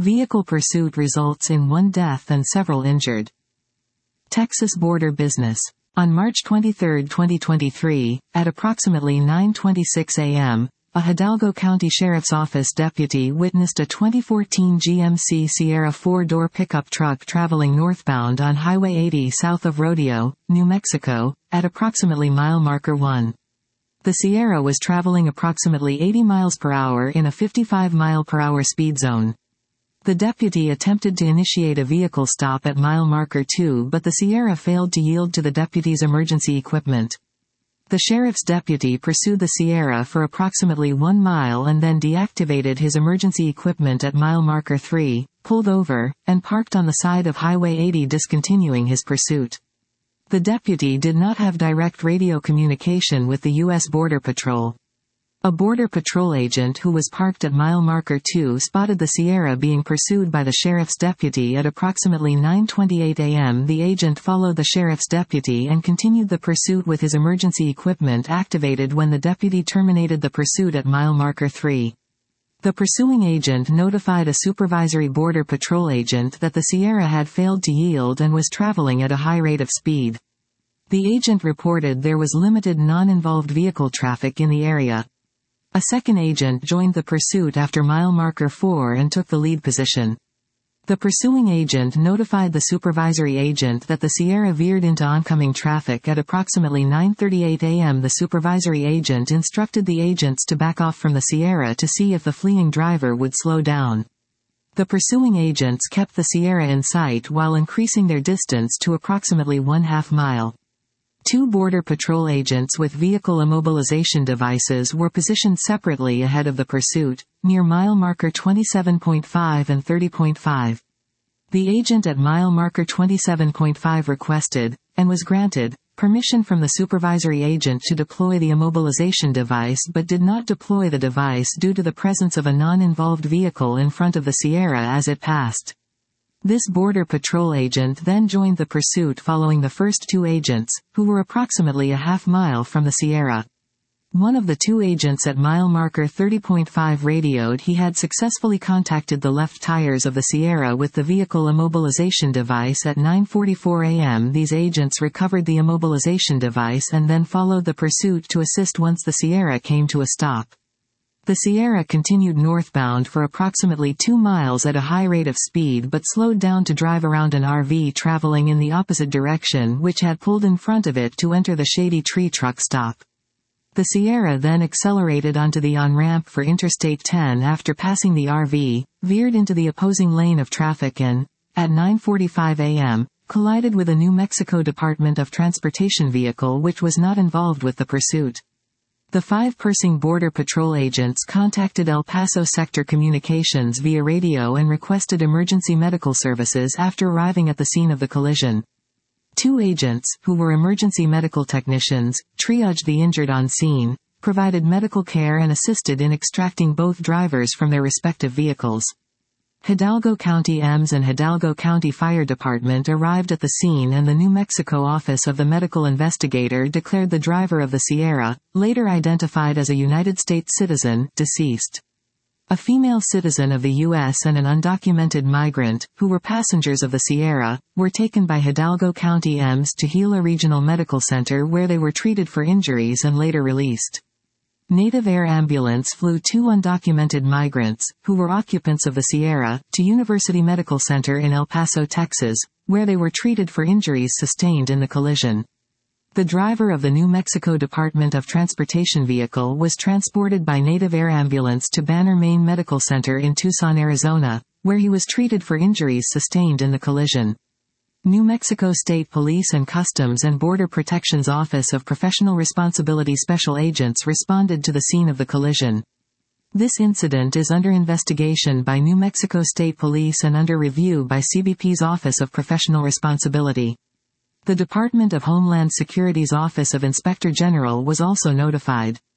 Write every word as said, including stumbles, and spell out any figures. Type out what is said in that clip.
Vehicle pursuit results in one death and several injured. Texas border business. On March twenty-third, twenty twenty-three, at approximately nine twenty-six a m, a Hidalgo County Sheriff's Office deputy witnessed a twenty fourteen G M C Sierra four-door pickup truck traveling northbound on Highway eighty south of Rodeo, New Mexico, at approximately mile marker one. The Sierra was traveling approximately eighty miles per hour in a fifty-five mile per hour speed zone. The deputy attempted to initiate a vehicle stop at mile marker two, but the Sierra failed to yield to the deputy's emergency equipment. The sheriff's deputy pursued the Sierra for approximately one mile and then deactivated his emergency equipment at mile marker three, pulled over, and parked on the side of Highway eighty, discontinuing his pursuit. The deputy did not have direct radio communication with the U S Border Patrol. A Border Patrol agent who was parked at mile marker two spotted the Sierra being pursued by the sheriff's deputy at approximately nine twenty-eight a m The agent followed the sheriff's deputy and continued the pursuit with his emergency equipment activated when the deputy terminated the pursuit at mile marker three. The pursuing agent notified a supervisory Border Patrol agent that the Sierra had failed to yield and was traveling at a high rate of speed. The agent reported there was limited non-involved vehicle traffic in the area. A second agent joined the pursuit after mile marker four and took the lead position. The pursuing agent notified the supervisory agent that the Sierra veered into oncoming traffic at approximately nine thirty-eight a m The supervisory agent instructed the agents to back off from the Sierra to see if the fleeing driver would slow down. The pursuing agents kept the Sierra in sight while increasing their distance to approximately one half mile. Two Border Patrol agents with vehicle immobilization devices were positioned separately ahead of the pursuit, near mile marker twenty-seven point five and thirty point five. The agent at mile marker twenty-seven point five requested, and was granted, permission from the supervisory agent to deploy the immobilization device but did not deploy the device due to the presence of a non-involved vehicle in front of the Sierra as it passed. This Border Patrol agent then joined the pursuit following the first two agents, who were approximately a half mile from the Sierra. One of the two agents at mile marker thirty point five radioed he had successfully contacted the left tires of the Sierra with the vehicle immobilization device at nine forty-four a m These agents recovered the immobilization device and then followed the pursuit to assist once the Sierra came to a stop. The Sierra continued northbound for approximately two miles at a high rate of speed but slowed down to drive around an R V traveling in the opposite direction which had pulled in front of it to enter the Shady Tree truck stop. The Sierra then accelerated onto the on-ramp for Interstate ten after passing the R V, veered into the opposing lane of traffic and, at nine forty-five a m, collided with a New Mexico Department of Transportation vehicle which was not involved with the pursuit. The five-person Border Patrol agents contacted El Paso Sector Communications via radio and requested emergency medical services after arriving at the scene of the collision. Two agents, who were emergency medical technicians, triaged the injured on scene, provided medical care and assisted in extracting both drivers from their respective vehicles. Hidalgo County E M S and Hidalgo County Fire Department arrived at the scene and the New Mexico Office of the Medical Investigator declared the driver of the Sierra, later identified as a United States citizen, deceased. A female citizen of the U S and an undocumented migrant, who were passengers of the Sierra, were taken by Hidalgo County E M S to Gila Regional Medical Center where they were treated for injuries and later released. Native Air Ambulance flew two undocumented migrants, who were occupants of the Sierra, to University Medical Center in El Paso, Texas, where they were treated for injuries sustained in the collision. The driver of the New Mexico Department of Transportation vehicle was transported by Native Air Ambulance to Banner Main Medical Center in Tucson, Arizona, where he was treated for injuries sustained in the collision. New Mexico State Police and Customs and Border Protection's Office of Professional Responsibility Special Agents responded to the scene of the collision. This incident is under investigation by New Mexico State Police and under review by C B P's Office of Professional Responsibility. The Department of Homeland Security's Office of Inspector General was also notified.